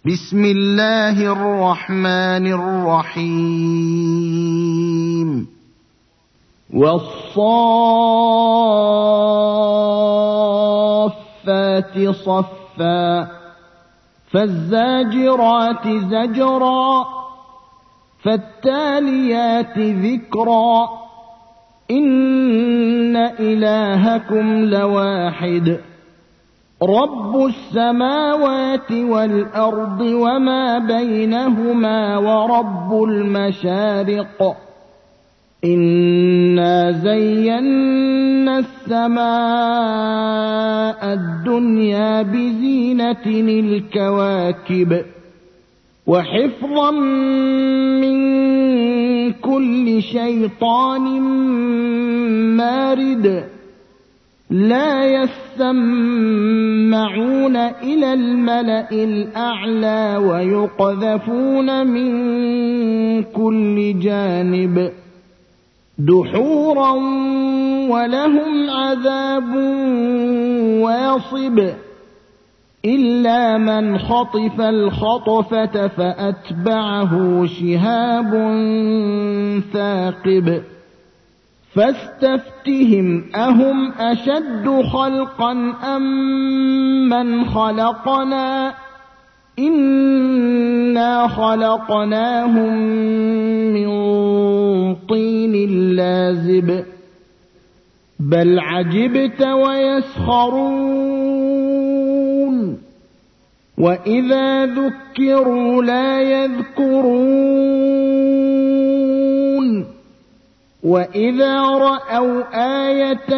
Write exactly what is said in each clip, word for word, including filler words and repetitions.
بسم الله الرحمن الرحيم والصافات صفا فالزاجرات زجرا فالتاليات ذكرا إن إلهكم لواحد رب السماوات والأرض وما بينهما ورب المشارق إنا زينا السماء الدنيا بزينة الكواكب وحفظا من كل شيطان مارد لا يسمعون إلى الملأ الأعلى ويقذفون من كل جانب دحورا ولهم عذاب واصب إلا من خطف الخطفة فأتبعه شهاب ثاقب فاستفتهم أهم أشد خلقا أم من خلقنا إنا خلقناهم من طين لازب بل عجبت ويسخرون وإذا ذكروا لا يذكرون وإذا رأوا آية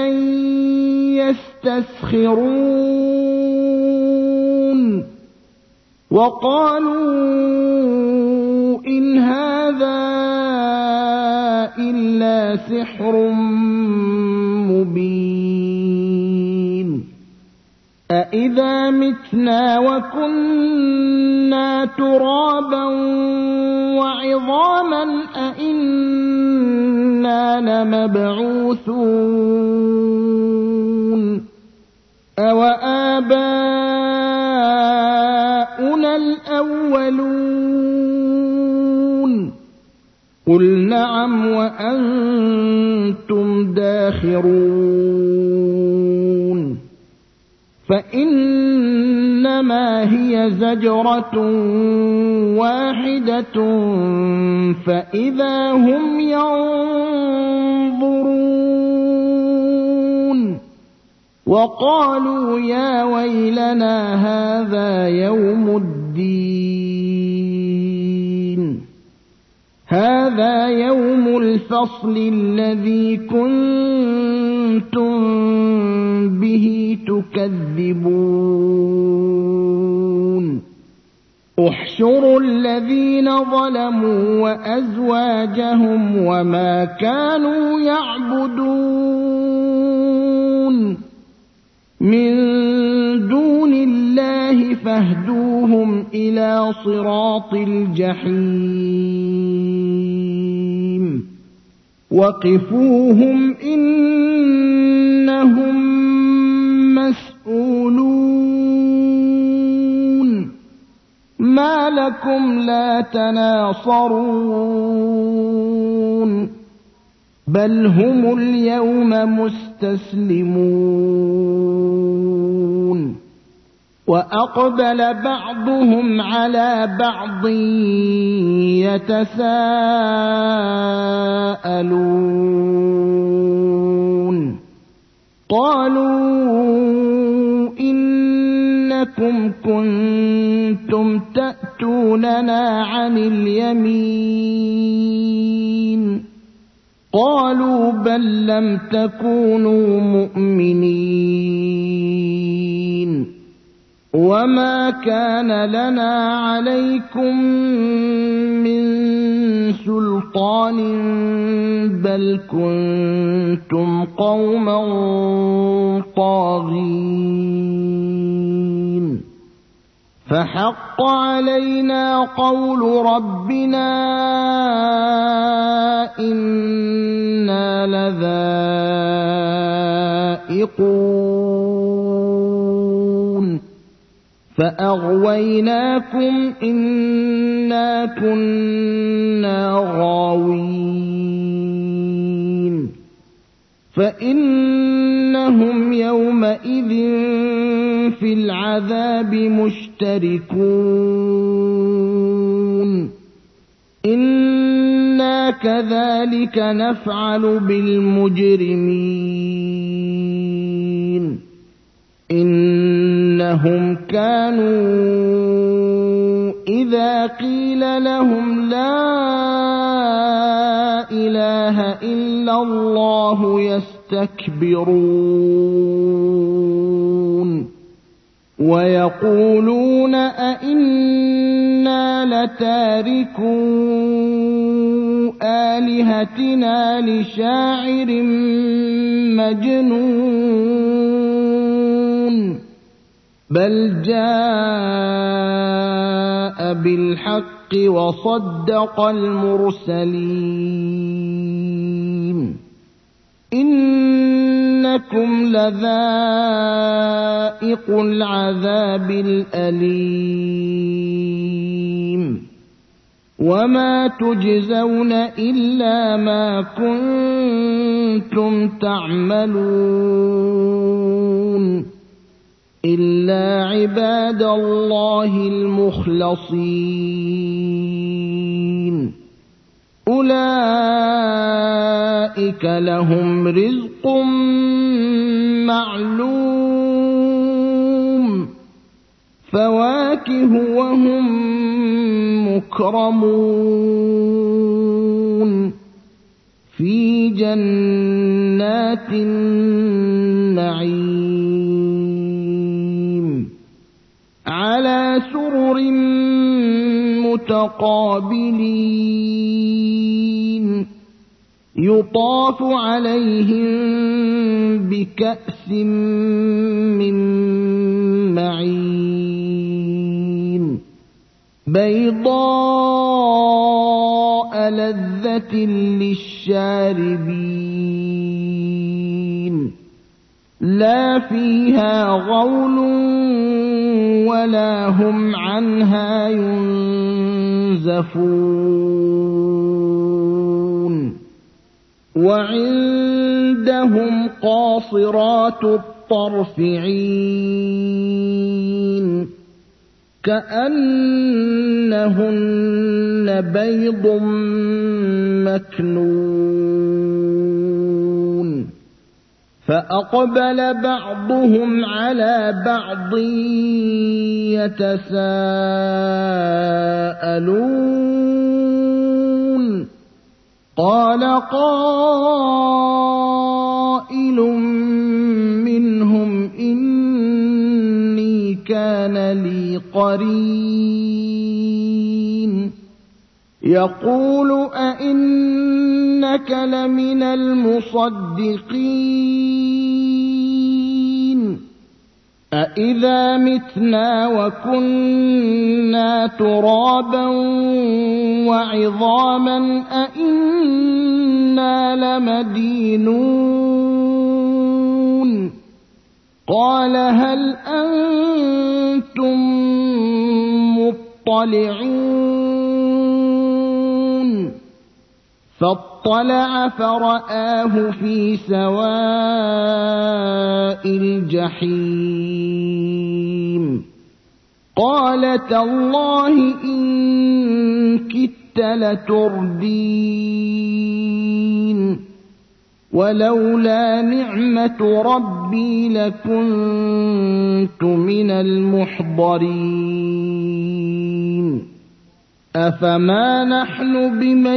يستسخرون وقالوا إن هذا إلا سحر مبين أإذا متنا وكنا ترابا وعظاما أإنا لمبعوثون أوآباؤنا الأولون قل نعم وأنتم داخرون فإنما هي زجرة واحدة فإذا هم ينظرون وقالوا يا ويلنا هذا يوم الدين هذا يوم الفصل الذي كنتم به تكذبون احشروا الذين ظلموا وأزواجهم وما كانوا يعبدون من دون الله فاهدوهم إلى صراط الجحيم وقفوهم إنهم مسؤولون ما لكم لا تناصرون بل هم اليوم مستسلمون وأقبل بعضهم على بعض يتساءلون قالوا إنكم كنتم تأتوننا عن اليمين قالوا بل لم تكونوا مؤمنين وما كان لنا عليكم من سلطان بل كنتم قوما طاغين فحق علينا قول ربنا إنا لذائقون فأغويناكم إنا كنا غاوين فإنهم يومئذ في العذاب مشتركون إنا كذلك نفعل بالمجرمين إنهم كانوا إذا قيل لهم لا إله إلا الله يستكبرون ويقولون أئنا لتاركو آلهتنا لشاعر مجنون بل جاء بالحق وصدق المرسلين إنكم لذائق العذاب الأليم وما تجزون إلا ما كنتم تعملون إلا عباد الله المخلصين أولئك لهم رزق معلوم فواكه وهم مكرمون في جنات النعيم على سرر متقابلين يطاف عليهم بكأس من معين بيضاء لذة للشاربين لا فيها غول ولا هم عنها ينزفون وعندهم قاصرات الطرف عين كأنهن بيض مكنون فأقبل بعضهم على بعض يتساءلون قال قائل منهم إني كان لي قرين يقول أئنك لمن المصدقين أئذا متنا وكنا ترابا وعظاما أئنا لمدينون قال هل أنتم مطلعون فاطلع فرآه في سواء الجحيم قال تالله إن كدت لتردين ولولا نعمة ربي لكنت من المحضرين أفما نحن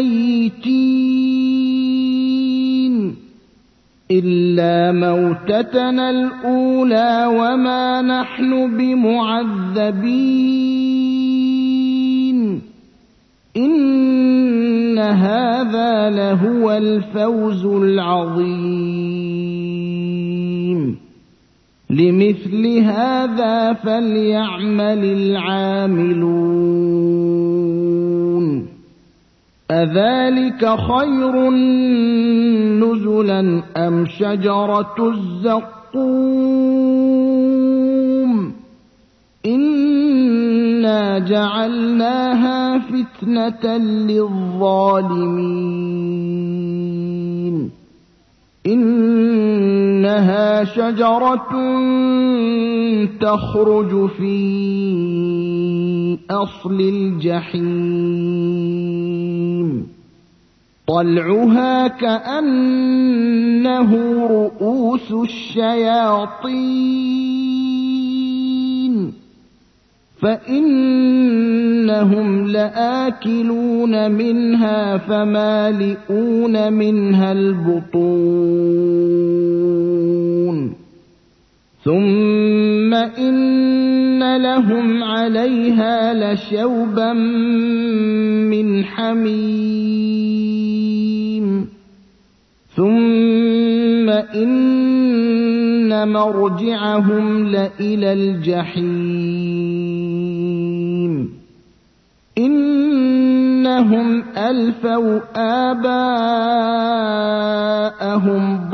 بميتين إلا موتتنا الأولى وما نحن بمعذبين إن هذا لهو الفوز العظيم لمثل هذا فليعمل العاملون أذلك خير نزلا أم شجرة الزقوم إن جعلناها فتنة للظالمين إنها شجرة تخرج في أصل الجحيم طلعها كأنه رؤوس الشياطين فإنهم لآكلون منها فمالئون منها البطون ثم إن لهم عليها لشوبا من حميم ثم إن مرجعهم لإلى الجحيم إنهم ألفوا آباءهم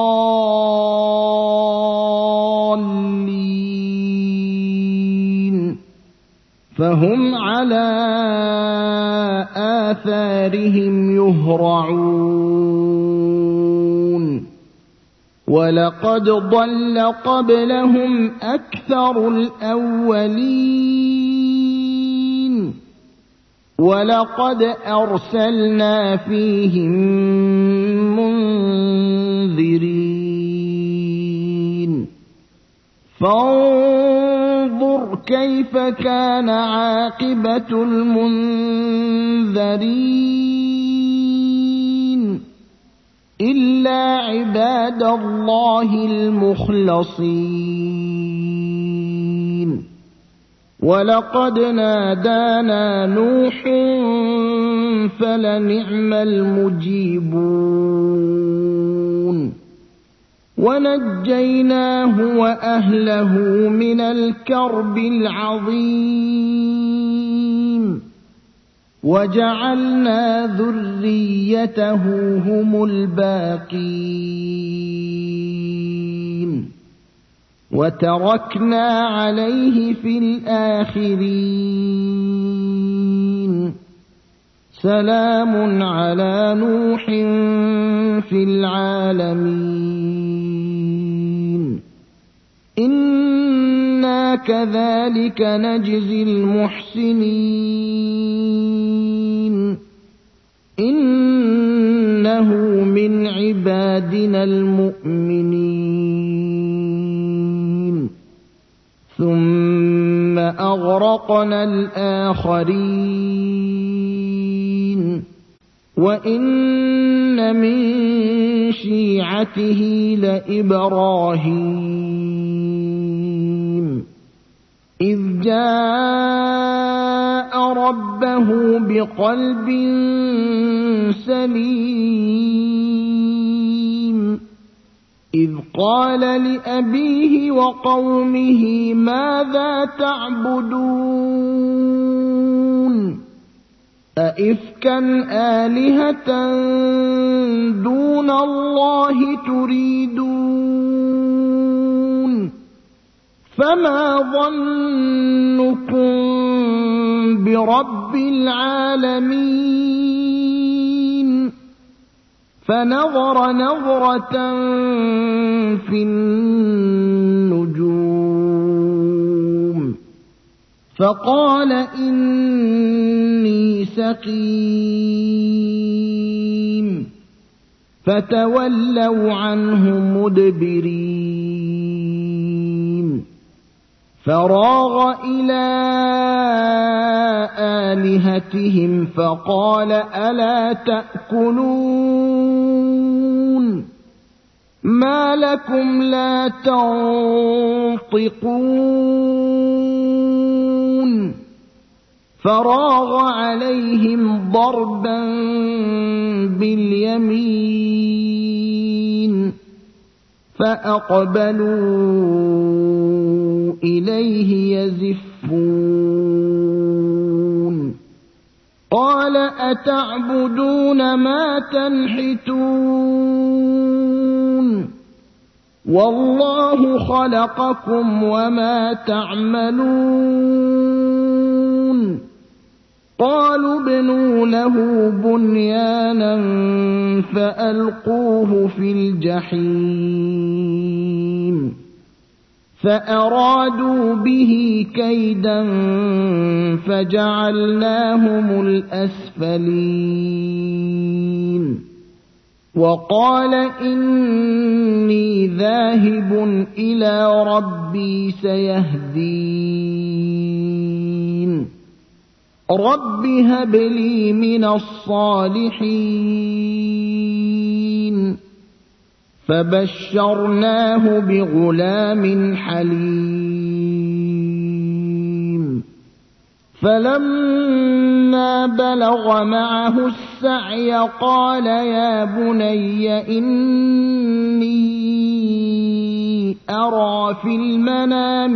ضالين فهم على آثارهم يهرعون ولقد ضل قبلهم أكثر الأولين ولقد أرسلنا فيهم منذرين فانظر كيف كان عاقبة المنذرين إلا عباد الله المخلصين ولقد نادانا نوح فلنعم المجيبون ونجيناه وأهله من الكرب العظيم وجعلنا ذريته هم الباقين وتركنا عليه في الآخرين سلام على نوح في العالمين إنا كذلك نجزي المحسنين إنه من عبادنا المؤمنين ثم أغرقنا الآخرين وإن من شيعته لإبراهيم إذ جاء ربه بقلب سليم إذ قال لأبيه وقومه ماذا تعبدون أئفكا آلهة دون الله تريدون فما ظنكم برب العالمين فنظر نظرة في النجوم فقال إني سقيم فتولوا عنه مدبرين فراغ إلى آلهتهم فقال ألا تأكلون ما لكم لا تنطقون فراغ عليهم ضربا باليمين فأقبلوا إليه يزفون قال أتعبدون ما تنحتون والله خلقكم وما تعملون قالوا ابنوا له بنيانا فألقوه في الجحيم فأرادوا به كيدا فجعلناهم الأسفلين وقال إني ذاهب إلى ربي سيهدين رب هب لي من الصالحين فبشرناه بغلام حليم فلما بلغ معه السعي قال يا بني إني أرى في المنام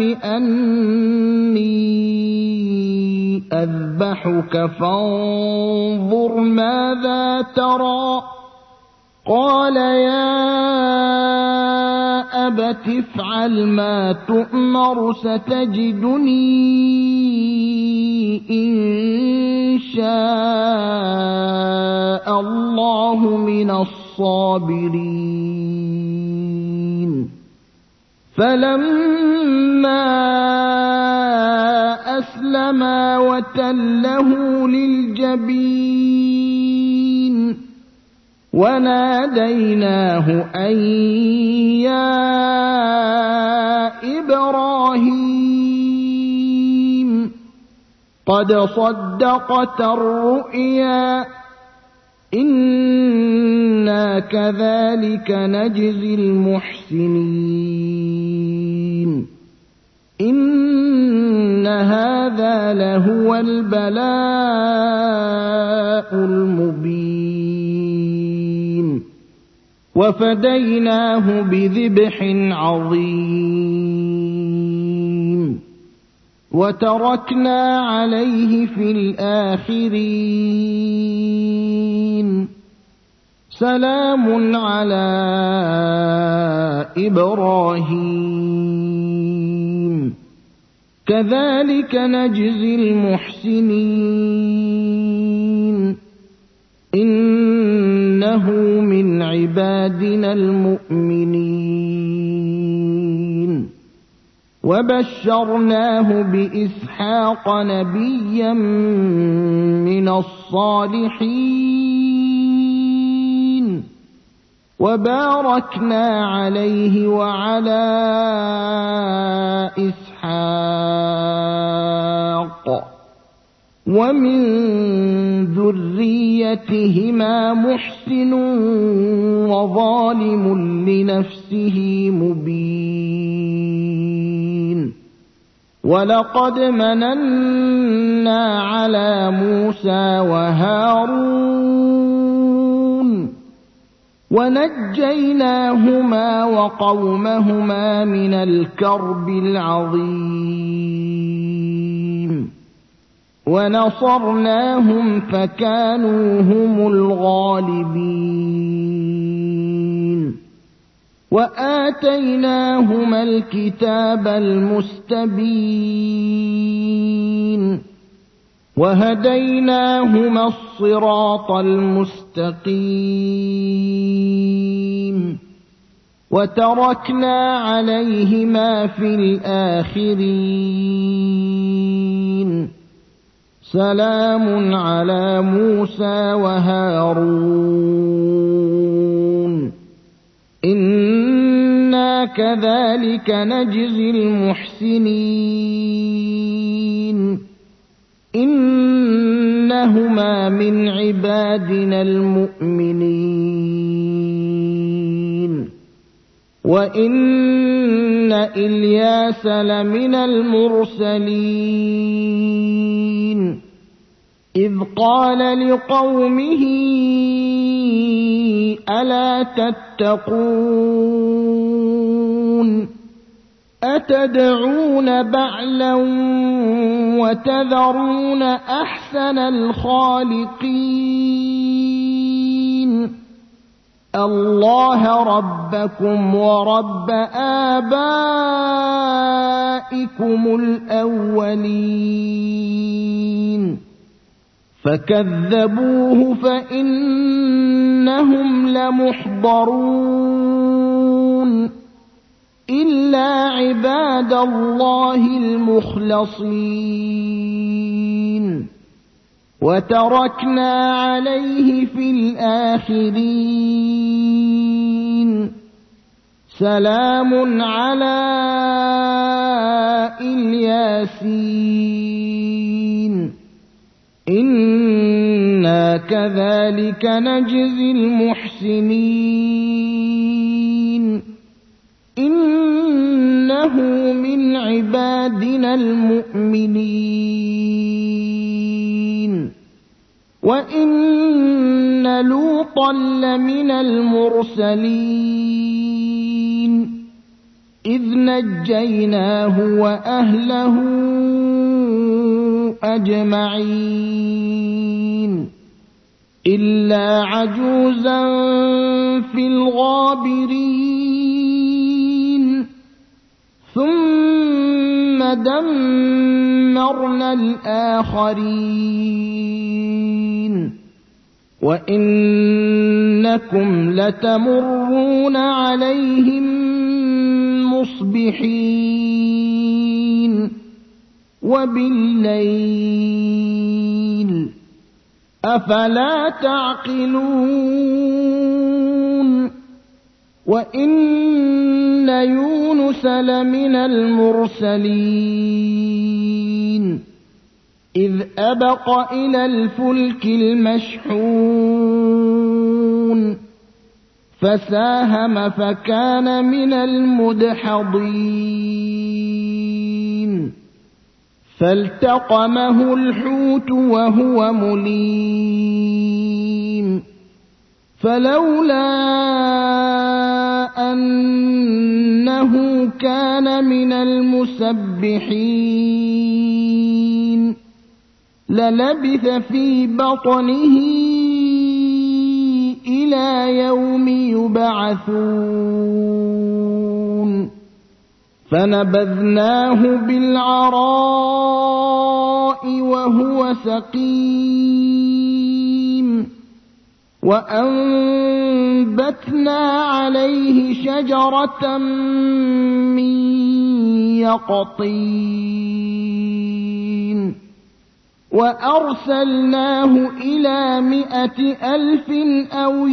أني أذبحك فانظر ماذا ترى قال يا أبت افعل ما تؤمر ستجدني إن شاء الله من الصابرين فلما أسلما وتله للجبين وناديناه أن يا إبراهيم قد صدقت الرؤيا إنا كذلك نجزي المحسنين إن هذا لهو البلاء المبين وفديناه بذبح عظيم وتركنا عليه في الآخرين سلام على إبراهيم كذلك نجزي المحسنين إنه من عبادنا المؤمنين وبشرناه بإسحاق نبيا من الصالحين وباركنا عليه وعلى إسحاق ومن ذريتهما محسن وظالم لنفسه مبين ولقد مننا على موسى وهارون ونجيناهما وقومهما من الكرب العظيم ونصرناهم فكانوا هم الغالبين وآتيناهما الكتاب المستبين وهديناهما الصراط المستقيم وتركنا عليهما في الآخرين سلام على موسى وهارون إنا كذلك نجزي المحسنين إنهما من عبادنا المؤمنين وإن إلياس لمن المرسلين إذ قال لقومه ألا تتقون أتدعون بعلا وتذرون أحسن الخالقين الله ربكم ورب آبائكم الأولين فكذبوه فإنهم لمحضرون إلا عباد الله المخلصين وتركنا عليه في الآخرين سلام على الياسين إنا كذلك نجزي المحسنين إنه من عبادنا المؤمنين وإن لوطا لمن المرسلين إذ نجيناه وأهله أجمعين إلا عجوزا في الغابرين ثم دمرنا الآخرين وإنكم لتمرون عليهم مصبحين وبالليل أفلا تعقلون وإن يونس لمن المرسلين إذ أبق إلى الفلك المشحون فساهم فكان من المدحضين فالتقمه الحوت وهو مليم فلولا أنه كان من المسبحين للبث في بطنه إلى يوم يبعثون فنبذناه بالعراء وهو سقيم وأنبتنا عليه شجرة من يقطين وأرسلناه إلى مائة ألف أو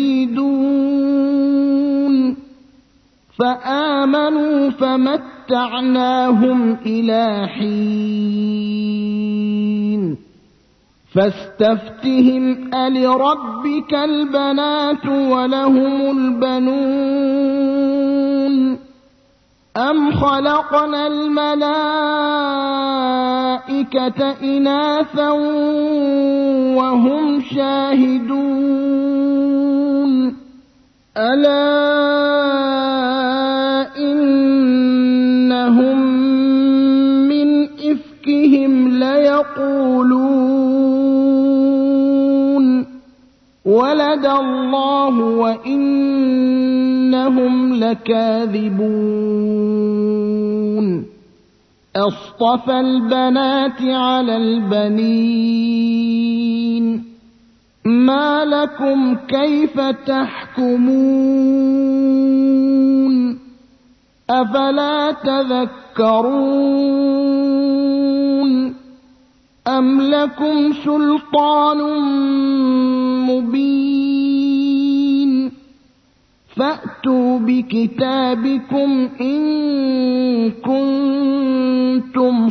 يزيدون فآمنوا فمتعناهم إلى حين فاستفتهم ألربك البنات ولهم البنون أم خلقنا الملائكة إناثا وهم شاهدون ألا إنهم من إفكهم ليقولون ولد الله وإنهم لكاذبون أصطفى البنات على البنين ما لكم كيف تحكمون أفلا تذكرون أم لكم سلطان مبين فأتوا بكتابكم إن كنتم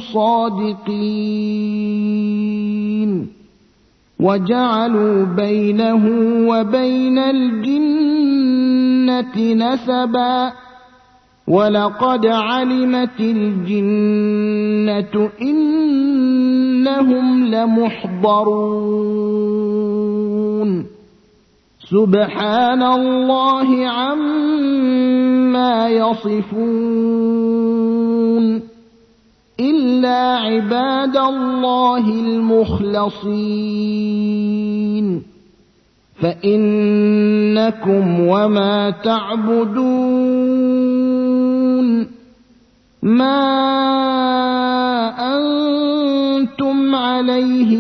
صادقين وجعلوا بينه وبين الجنة نسبا ولقد علمت الجنة إنهم لمحضرون سبحان الله عما يصفون إلا عباد الله المخلصين فإنكم وما تعبدون ما أنتم عليه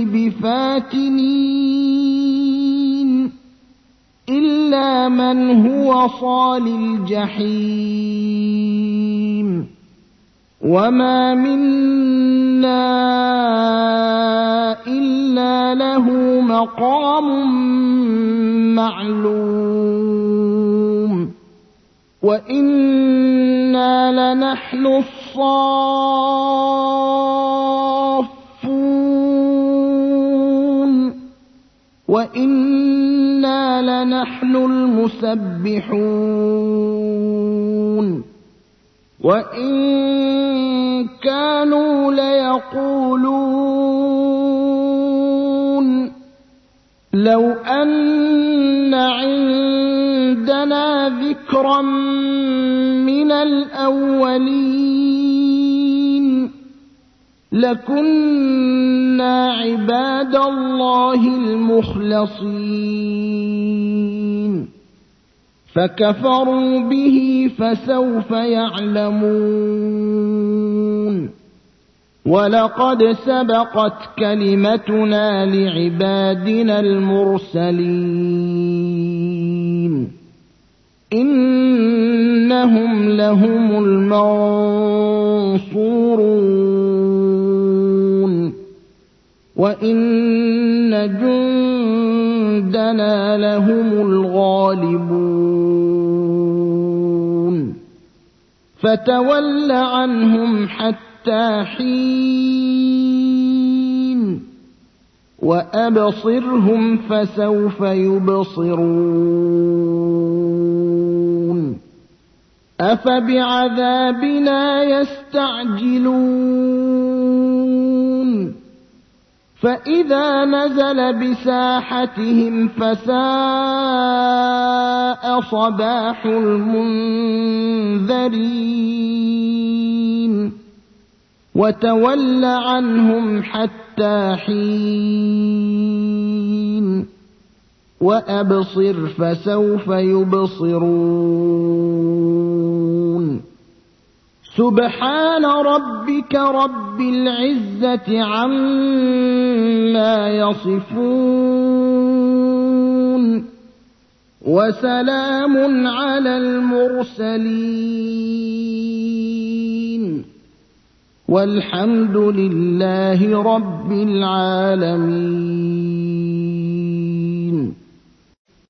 بفاتنين إلا من هو صال الجحيم وما منا إلا له مقام معلوم وإنا لنحن الصافون وإنا لنحن المسبحون وإن كانوا ليقولون لو أن عندنا ذكرا من الأولين لكنا عباد الله المخلصين فكفروا به فسوف يعلمون ولقد سبقت كلمتنا لعبادنا المرسلين إنهم لهم المنصورون وإن جندنا لهم الغالبون فتول عنهم حتى حين وأبصرهم فسوف يبصرون أفبعذابنا يستعجلون فإذا نزل بساحتهم فساء صباح المنذرين وتول عنهم حتى حين وأبصر فسوف يبصرون سبحان ربك رب العزة عما يصفون وسلام على المرسلين والحمد لله رب العالمين.